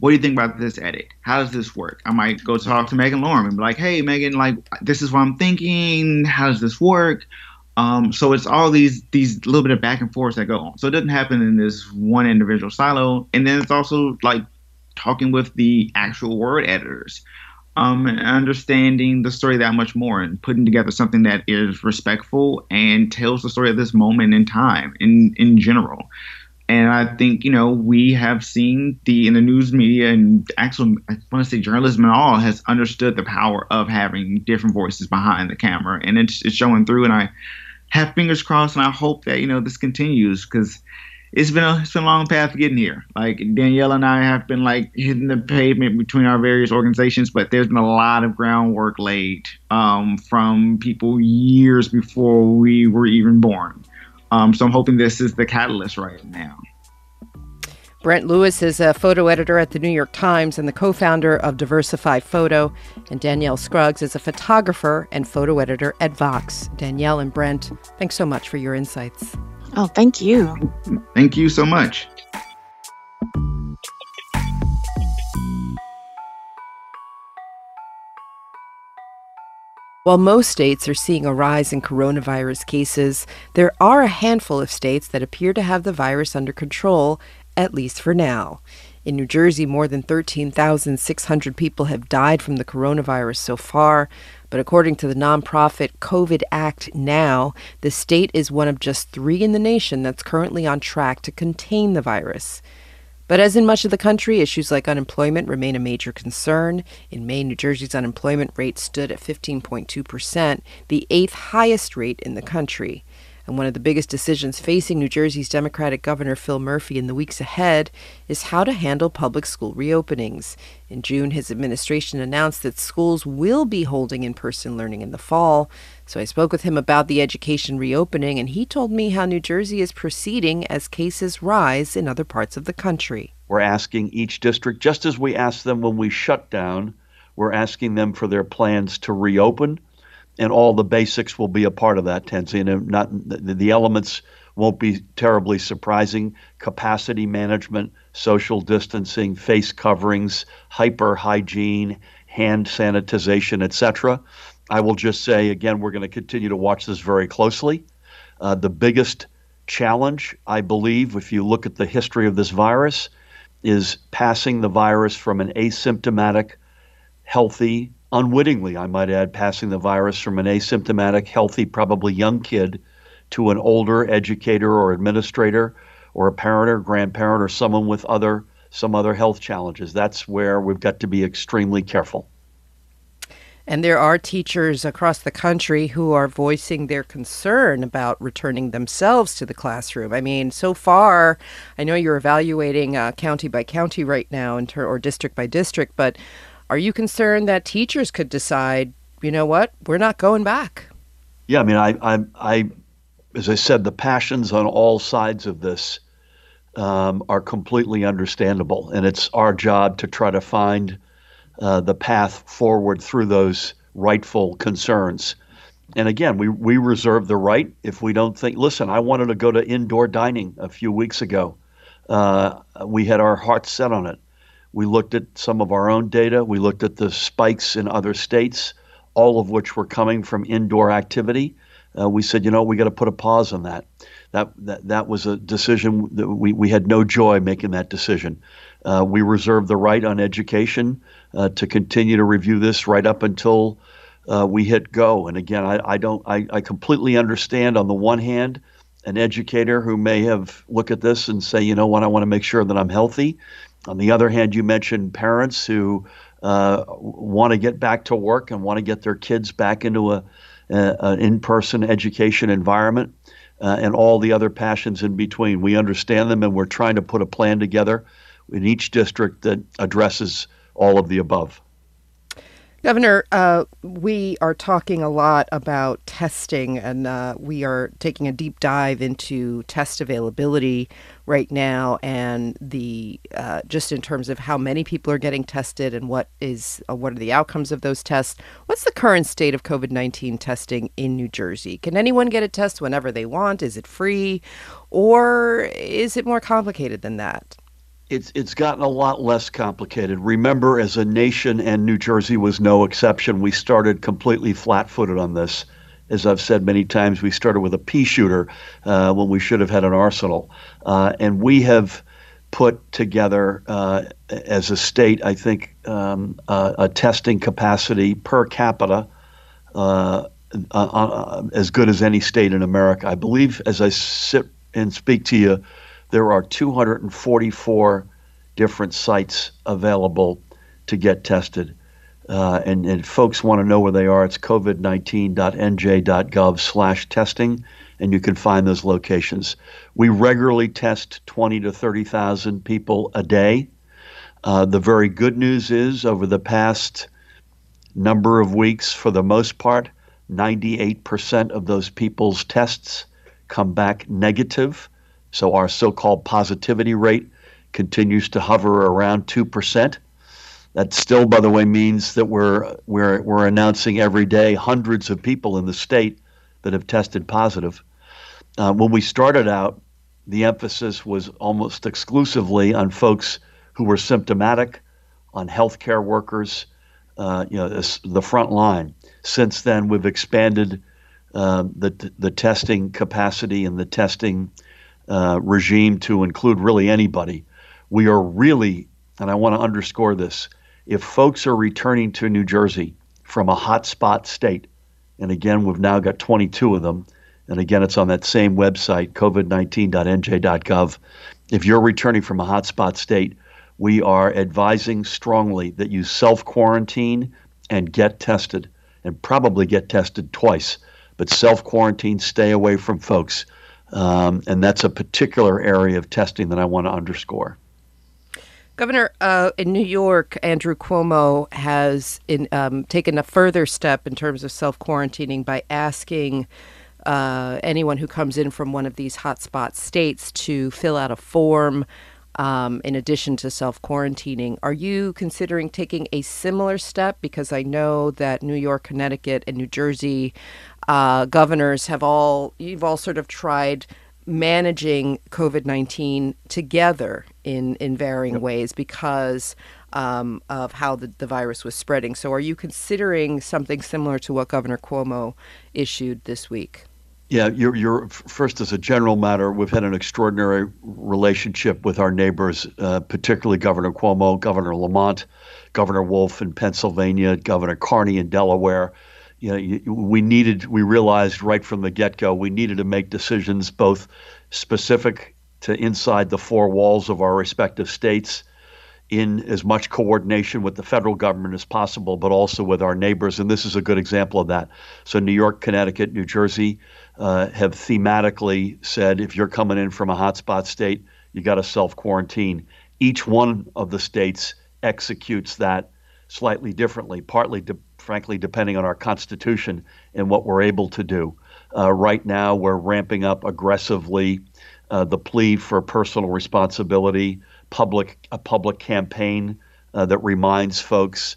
what do you think about this edit? How does this work? I might go talk to Megan Lorm and be like, hey, Megan, like, this is what I'm thinking. How does this work? So it's all these little bit of back and forth that go on. So it doesn't happen in this one individual silo. And then it's also like talking with the actual word editors, and understanding the story that much more and putting together something that is respectful and tells the story of this moment in time in general. And I think, we have seen in the news media and actual, I want to say journalism and all has understood the power of having different voices behind the camera. And it's showing through. And I have fingers crossed and I hope that, this continues, because it's been a long path getting here. Like Danielle and I have been like hitting the pavement between our various organizations, but there's been a lot of groundwork laid from people years before we were even born. So I'm hoping this is the catalyst right now. Brent Lewis is a photo editor at the New York Times and the co-founder of Diversify Photo. And Danielle Scruggs is a photographer and photo editor at Vox. Danielle and Brent, thanks so much for your insights. Oh, thank you. Thank you so much. While most states are seeing a rise in coronavirus cases, there are a handful of states that appear to have the virus under control, at least for now. In New Jersey, more than 13,600 people have died from the coronavirus so far, but according to the nonprofit COVID Act Now, the state is one of just 3 in the nation that's currently on track to contain the virus. But as in much of the country, issues like unemployment remain a major concern. In May, New Jersey's unemployment rate stood at 15.2%, the 8th highest rate in the country. And one of the biggest decisions facing New Jersey's Democratic Governor Phil Murphy in the weeks ahead is how to handle public school reopenings. In June, his administration announced that schools will be holding in-person learning in the fall. So I spoke with him about the education reopening, and he told me how New Jersey is proceeding as cases rise in other parts of the country. We're asking each district, just as we asked them when we shut down, we're asking them for their plans to reopen. And all the basics will be a part of that, Tenzi. And the elements won't be terribly surprising. Capacity management, social distancing, face coverings, hyper hygiene, hand sanitization, etc. I will just say, again, we're going to continue to watch this very closely. The biggest challenge, I believe, if you look at the history of this virus, is passing the virus from an asymptomatic, healthy, unwittingly, I might add, passing the virus from an asymptomatic, healthy, probably young kid to an older educator or administrator or a parent or grandparent or someone with some other health challenges. That's where we've got to be extremely careful. And there are teachers across the country who are voicing their concern about returning themselves to the classroom. I mean, so far, I know you're evaluating county by county right now or district by district, but are you concerned that teachers could decide, you know what, we're not going back? Yeah, I mean, I as I said, the passions on all sides of this are completely understandable, and it's our job to try to find the path forward through those rightful concerns. And again, we reserve the right if we don't think, listen, I wanted to go to indoor dining a few weeks ago. We had our hearts set on it. We looked at some of our own data. We looked at the spikes in other states, all of which were coming from indoor activity. We said, we got to put a pause on that. That was a decision that we had no joy making that decision. We reserve the right on education to continue to review this right up until we hit go. And again, I completely understand on the one hand, an educator who may have looked at this and say, you know what, I want to make sure that I'm healthy. On the other hand, you mentioned parents who want to get back to work and want to get their kids back into an in-person education environment and all the other passions in between. We understand them, and we're trying to put a plan together in each district that addresses all of the above. Governor, we are talking a lot about testing, and we are taking a deep dive into test availability right now, and the just in terms of how many people are getting tested and what are the outcomes of those tests. What's the current state of COVID-19 testing in New Jersey? Can anyone get a test whenever they want? Is it free, or is it more complicated than that? It's gotten a lot less complicated. Remember, as a nation, and New Jersey was no exception, we started completely flat-footed on this. As I've said many times, we started with a pea shooter when we should have had an arsenal. And we have put together, as a state, I think, a testing capacity per capita as good as any state in America. I believe, as I sit and speak to you, there are 244 different sites available to get tested. And folks want to know where they are. It's covid19.nj.gov/testing, and you can find those locations. We regularly test 20 to 30,000 people a day. The very good news is, over the past number of weeks, for the most part, 98% of those people's tests come back negative. So our so-called positivity rate continues to hover around 2%. That still, by the way, means that we're announcing every day hundreds of people in the state that have tested positive. When we started out, the emphasis was almost exclusively on folks who were symptomatic, on healthcare workers, the front line. Since then, we've expanded the testing capacity and the testing regime to include really anybody. We are really, and I want to underscore this, if folks are returning to New Jersey from a hotspot state, and again, we've now got 22 of them, and again, it's on that same website, covid19.nj.gov. If you're returning from a hotspot state, we are advising strongly that you self-quarantine and get tested, and probably get tested twice, but self-quarantine, stay away from folks. And that's a particular area of testing that I want to underscore. Governor, in New York, Andrew Cuomo has taken a further step in terms of self-quarantining by asking anyone who comes in from one of these hotspot states to fill out a form in addition to self-quarantining. Are you considering taking a similar step? Because I know that New York, Connecticut, and New Jersey governors you've all sort of tried managing COVID-19 together in varying ways because of how the virus was spreading. So are you considering something similar to what Governor Cuomo issued this week? Yeah, you're first, as a general matter, we've had an extraordinary relationship with our neighbors, particularly Governor Cuomo, Governor Lamont, Governor Wolf in Pennsylvania, Governor Carney in Delaware. We realized right from the get-go, we needed to make decisions both specific to inside the four walls of our respective states, in as much coordination with the federal government as possible, but also with our neighbors. And this is a good example of that. So New York, Connecticut, New Jersey have thematically said, if you're coming in from a hotspot state, you got to self-quarantine. Each one of the states executes that slightly differently, partly, frankly, depending on our Constitution and what we're able to do. Right now, we're ramping up aggressively the plea for personal responsibility, a public campaign that reminds folks,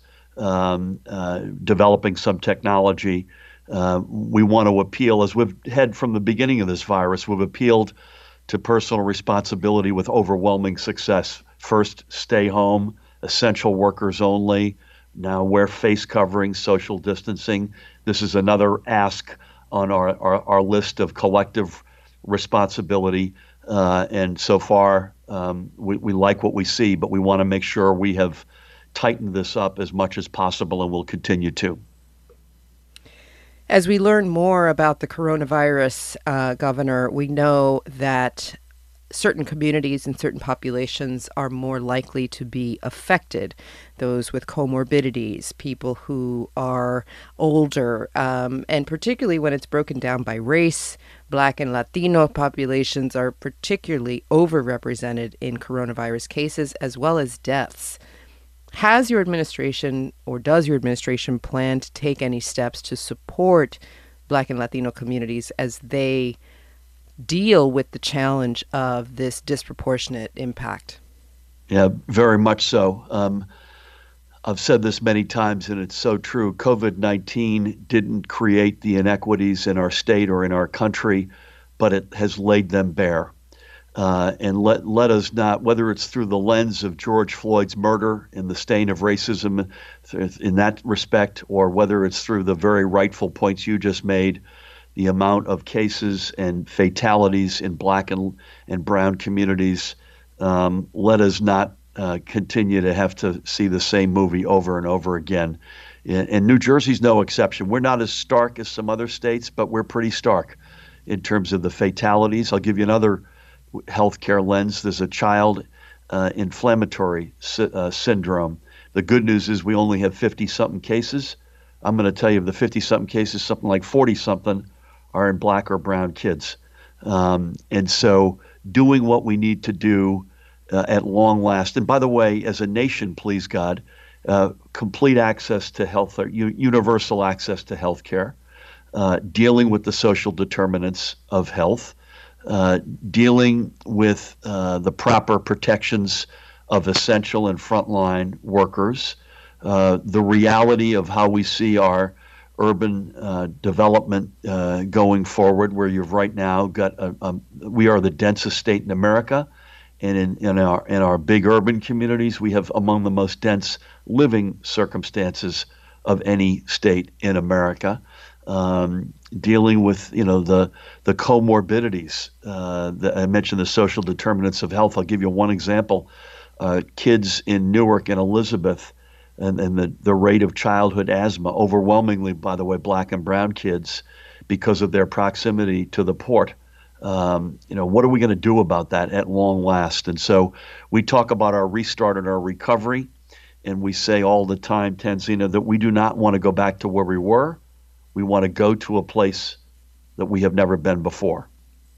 developing some technology. We want to appeal, as we've had from the beginning of this virus, we've appealed to personal responsibility with overwhelming success. First, stay home, essential workers only. Now wear face coverings, social distancing. This is another ask on our list of collective responsibility. And so far, we like what we see, but we want to make sure we have tightened this up as much as possible, and will continue to. As we learn more about the coronavirus, Governor, we know that certain communities and certain populations are more likely to be affected. Those with comorbidities, people who are older, and particularly when it's broken down by race, Black and Latino populations are particularly overrepresented in coronavirus cases as well as deaths. Has your administration, or does your administration, plan to take any steps to support Black and Latino communities as they deal with the challenge of this disproportionate impact? Yeah, very much so. I've said this many times, and it's so true. COVID-19 didn't create the inequities in our state or in our country, but it has laid them bare. and let us not, whether it's through the lens of George Floyd's murder and the stain of racism in that respect, or whether it's through the very rightful points you just made, the amount of cases and fatalities in Black and brown communities, let us not continue to have to see the same movie over and over again. And New Jersey's no exception. We're not as stark as some other states, but we're pretty stark in terms of the fatalities. I'll give you another healthcare lens. There's a child inflammatory syndrome. The good news is we only have 50-something cases. I'm going to tell you of the 50-something cases, something like 40-something are in Black or brown kids. And so doing what we need to do at long last. And by the way, as a nation, please God, complete access to health, universal access to health care, dealing with the social determinants of health, dealing with the proper protections of essential and frontline workers, the reality of how we see our urban development going forward, where you've right now got we are the densest state in America, and in our big urban communities, we have among the most dense living circumstances of any state in America. Dealing with the comorbidities. I mentioned the social determinants of health. I'll give you one example. Kids in Newark and Elizabeth, and the rate of childhood asthma, overwhelmingly, by the way, Black and brown kids, because of their proximity to the port. What are we going to do about that at long last? And so we talk about our restart and our recovery, and we say all the time, Tanzina, that we do not want to go back to where we were. We want to go to a place that we have never been before.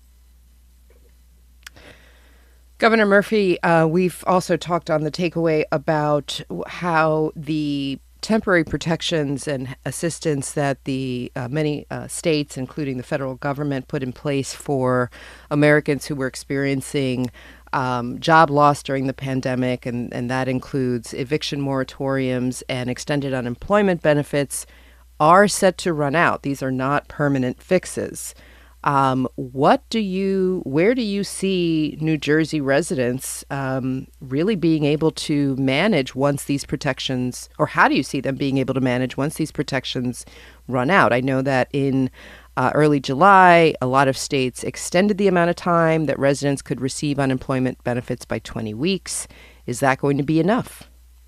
Governor Murphy, we've also talked on the takeaway about how the temporary protections and assistance that the many states, including the federal government, put in place for Americans who were experiencing job loss during the pandemic, and that includes eviction moratoriums and extended unemployment benefits, are set to run out. These are not permanent fixes. Where do you see New Jersey residents really being able to manage once these protections, or how do you see them being able to manage once these protections run out? I know that in early July, a lot of states extended the amount of time that residents could receive unemployment benefits by 20 weeks. Is that going to be enough?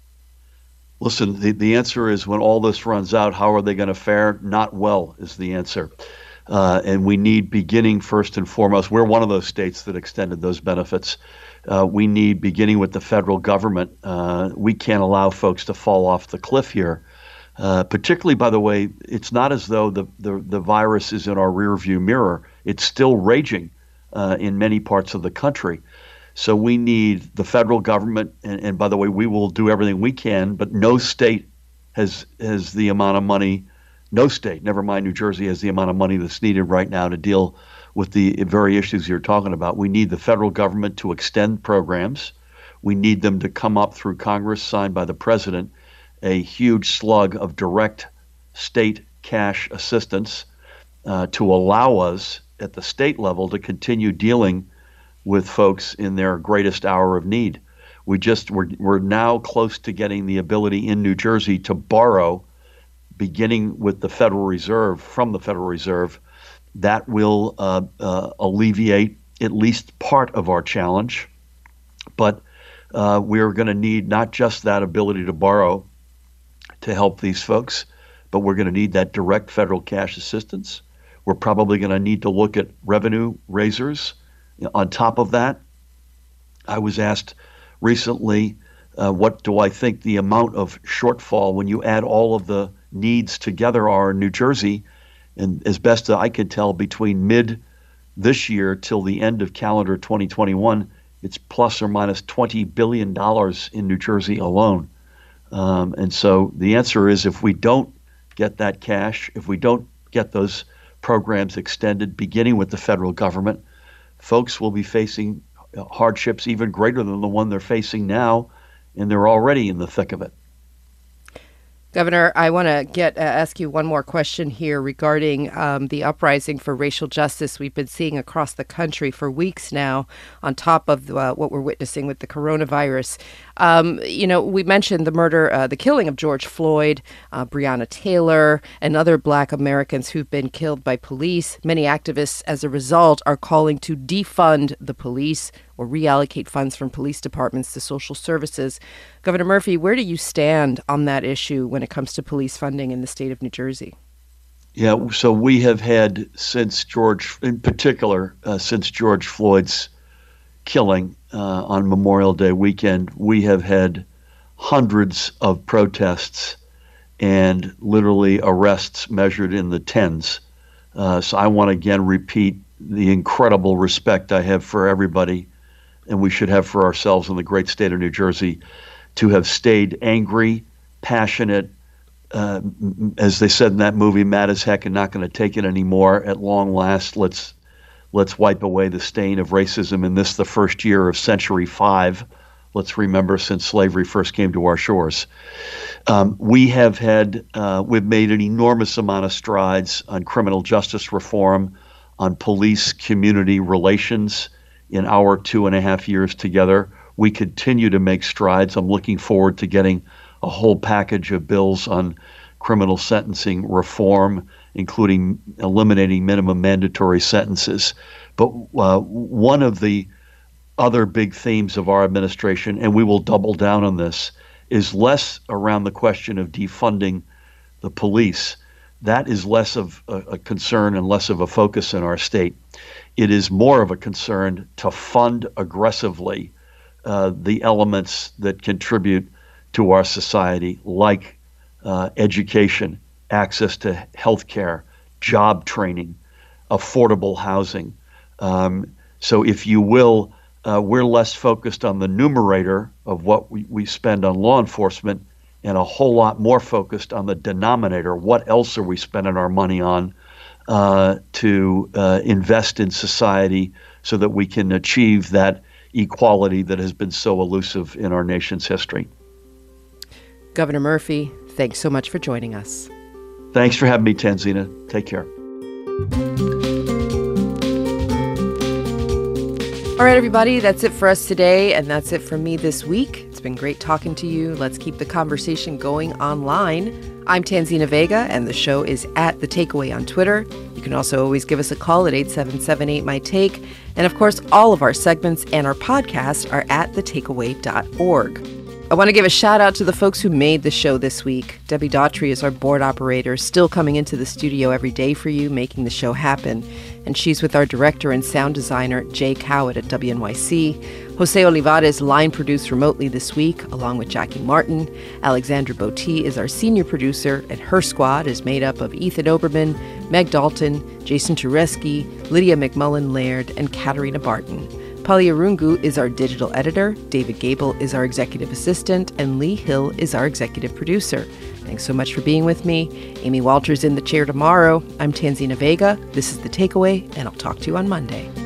Listen, the answer is when all this runs out, how are they going to fare? Not well is the answer. And we need, beginning first and foremost, we're one of those states that extended those benefits. We need, beginning with the federal government, we can't allow folks to fall off the cliff here. Particularly, by the way, it's not as though the virus is in our rearview mirror. It's still raging in many parts of the country. So we need the federal government, and by the way, we will do everything we can, but no state has the amount of money, no state, never mind New Jersey, has the amount of money that's needed right now to deal with the very issues you're talking about. We need the federal government to extend programs. We need them to come up through Congress, signed by the president, a huge slug of direct state cash assistance to allow us at the state level to continue dealing with folks in their greatest hour of need. We're now close to getting the ability in New Jersey to borrow, beginning with the Federal Reserve, from the Federal Reserve. That will alleviate at least part of our challenge. But we're going to need not just that ability to borrow to help these folks, but we're going to need that direct federal cash assistance. We're probably going to need to look at revenue raisers. On top of that, I was asked recently, what do I think the amount of shortfall when you add all of the needs together are in New Jersey? And as best as I could tell, between mid this year till the end of calendar 2021, it's plus or minus $20 billion in New Jersey alone. And so the answer is, if we don't get that cash, if we don't get those programs extended, beginning with the federal government, folks will be facing hardships even greater than the one they're facing now, and they're already in the thick of it. Governor, I want to ask you one more question here regarding the uprising for racial justice we've been seeing across the country for weeks now, on top of what we're witnessing with the coronavirus. We mentioned the killing of George Floyd, Breonna Taylor, and other Black Americans who've been killed by police. Many activists, as a result, are calling to defund the police or reallocate funds from police departments to social services. Governor Murphy, where do you stand on that issue when it comes to police funding in the state of New Jersey? Yeah, so we have had since George Floyd's killing on Memorial Day weekend, we have had hundreds of protests and literally arrests measured in the tens. So I want to again repeat the incredible respect I have for everybody, and we should have for ourselves in the great state of New Jersey, to have stayed angry, passionate, as they said in that movie, mad as heck and not going to take it anymore. At long last, let's wipe away the stain of racism in this, the first year of Century 5. Let's remember, since slavery first came to our shores. We've made an enormous amount of strides on criminal justice reform, on police community relations in our 2.5 years together. We continue to make strides. I'm looking forward to getting a whole package of bills on criminal sentencing reform, including eliminating minimum mandatory sentences. But one of the other big themes of our administration, and we will double down on this, is less around the question of defunding the police. That is less of a concern and less of a focus in our state. It is more of a concern to fund aggressively the elements that contribute to our society, like education, access to health care, job training, affordable housing. So if you will, we're less focused on the numerator of what we spend on law enforcement and a whole lot more focused on the denominator. What else are we spending our money on to invest in society so that we can achieve that equality that has been so elusive in our nation's history? Governor Murphy, thanks so much for joining us. Thanks for having me, Tanzina. Take care. All right, everybody, that's it for us today, and that's it from me this week. It's been great talking to you. Let's keep the conversation going online. I'm Tanzina Vega, and the show is at The Takeaway on Twitter. You can also always give us a call at 877-8-MY-TAKE. And of course, all of our segments and our podcasts are at thetakeaway.org. I want to give a shout out to the folks who made the show this week. Debbie Daughtry is our board operator, still coming into the studio every day for you, making the show happen. And she's with our director and sound designer, Jay Cowett at WNYC. Jose Olivares line produced remotely this week, along with Jackie Martin. Alexandra Botti is our senior producer, and her squad is made up of Ethan Oberman, Meg Dalton, Jason Tureski, Lydia McMullen-Laird, and Katarina Barton. Pali Arungu is our digital editor, David Gable is our executive assistant, and Lee Hill is our executive producer. Thanks so much for being with me. Amy Walters in the chair tomorrow. I'm Tanzina Vega. This is The Takeaway, and I'll talk to you on Monday.